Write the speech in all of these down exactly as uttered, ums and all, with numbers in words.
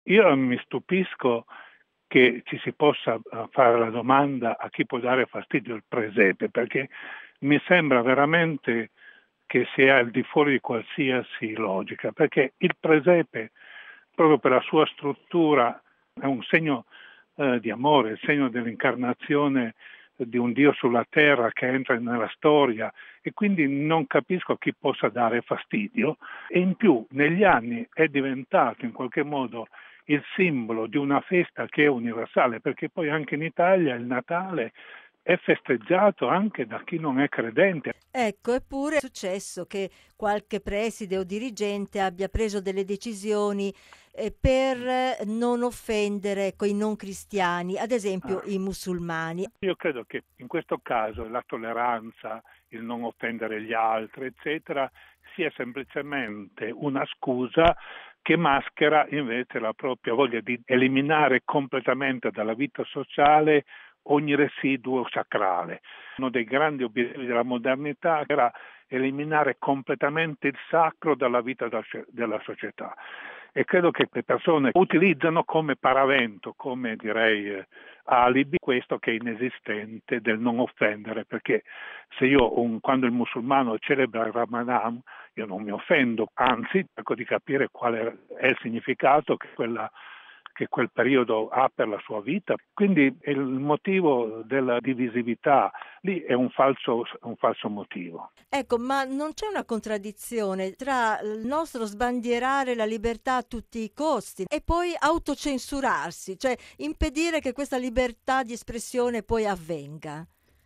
Io mi stupisco che ci si possa eh, fare la domanda a chi può dare fastidio il presepe, perché mi sembra veramente che sia al di fuori di qualsiasi logica, perché il presepe, proprio per la sua struttura, è un segno eh, di amore, il segno dell'incarnazione di un Dio sulla terra che entra nella storia, e quindi non capisco a chi possa dare fastidio. E in più negli anni è diventato in qualche modo il simbolo di una festa che è universale, perché poi anche in Italia il Natale è festeggiato anche da chi non è credente. Ecco, eppure è successo che qualche preside o dirigente abbia preso delle decisioni eh, per eh, non offendere quei non cristiani, ad esempio Ah, i musulmani. io credo che in questo caso la tolleranza, il non offendere gli altri, eccetera, sia semplicemente una scusa che maschera invece la propria voglia di eliminare completamente dalla vita sociale ogni residuo sacrale. Uno dei grandi obiettivi della modernità era eliminare completamente il sacro dalla vita della società. E credo che le persone utilizzano come paravento, come direi eh, alibi, questo che è inesistente del non offendere, perché se io un, quando il musulmano celebra il Ramadan, io non mi offendo, anzi cerco di capire qual è il significato che quella che quel periodo ha per la sua vita. Quindi il motivo della divisività lì è un falso, un falso motivo. Ecco, ma non c'è una contraddizione tra il nostro sbandierare la libertà a tutti i costi e poi autocensurarsi, cioè impedire che questa libertà di espressione poi avvenga?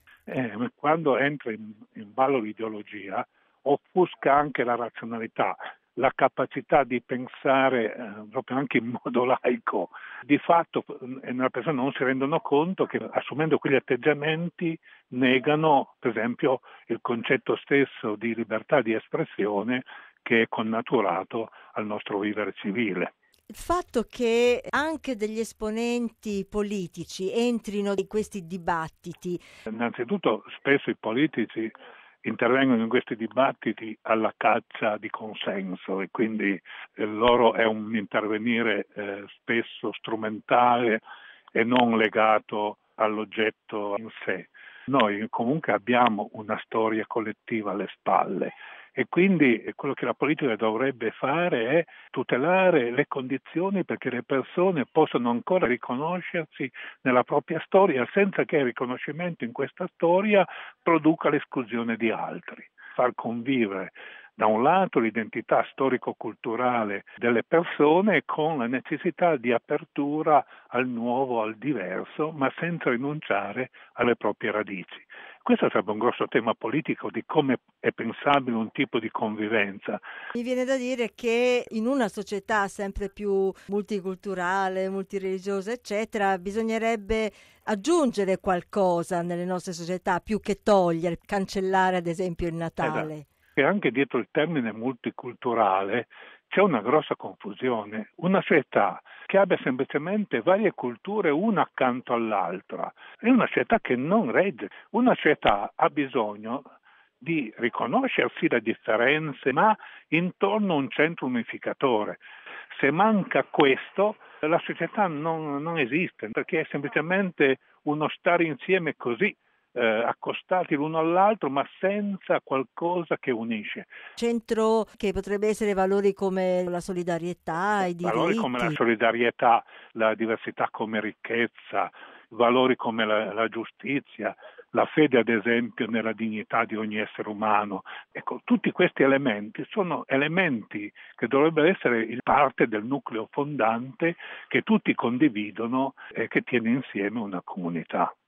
Eh, quando entra in, in ballo l'ideologia, offusca anche la razionalità, la capacità di pensare eh, proprio anche in modo laico. Di fatto eh, le persone non si rendono conto che assumendo quegli atteggiamenti negano, per esempio, il concetto stesso di libertà di espressione che è connaturato al nostro vivere civile. Il fatto che anche degli esponenti politici entrino in questi dibattiti. Innanzitutto spesso i politici intervengono in questi dibattiti alla caccia di consenso e quindi eh, loro è un intervenire eh, spesso strumentale e non legato all'oggetto in sé. Noi comunque abbiamo una storia collettiva alle spalle e quindi quello che la politica dovrebbe fare è tutelare le condizioni perché le persone possano ancora riconoscersi nella propria storia senza che il riconoscimento in questa storia produca l'esclusione di altri. Far convivere da un lato l'identità storico-culturale delle persone con la necessità di apertura al nuovo, al diverso, ma senza rinunciare alle proprie radici. Questo sarebbe un grosso tema politico di come è pensabile un tipo di convivenza. Mi viene da dire che in una società sempre più multiculturale, multireligiosa, eccetera, bisognerebbe aggiungere qualcosa nelle nostre società più che togliere, cancellare ad esempio il Esatto. Natale. E anche dietro il termine multiculturale c'è una grossa confusione. Una società che abbia semplicemente varie culture una accanto all'altra è una società che non regge. Una società ha bisogno di riconoscersi le differenze, ma intorno a un centro unificatore. Se manca questo, la società non, non esiste, perché è semplicemente uno stare insieme così, eh, accostati l'uno all'altro, ma senza qualcosa che unisce. Centro che potrebbe essere valori come la solidarietà, i Valori come la diritti. solidarietà, la diversità come ricchezza, valori come la, la giustizia, la fede ad esempio nella dignità di ogni essere umano. Ecco, tutti questi elementi sono elementi che dovrebbero essere il parte del nucleo fondante che tutti condividono e che tiene insieme una comunità.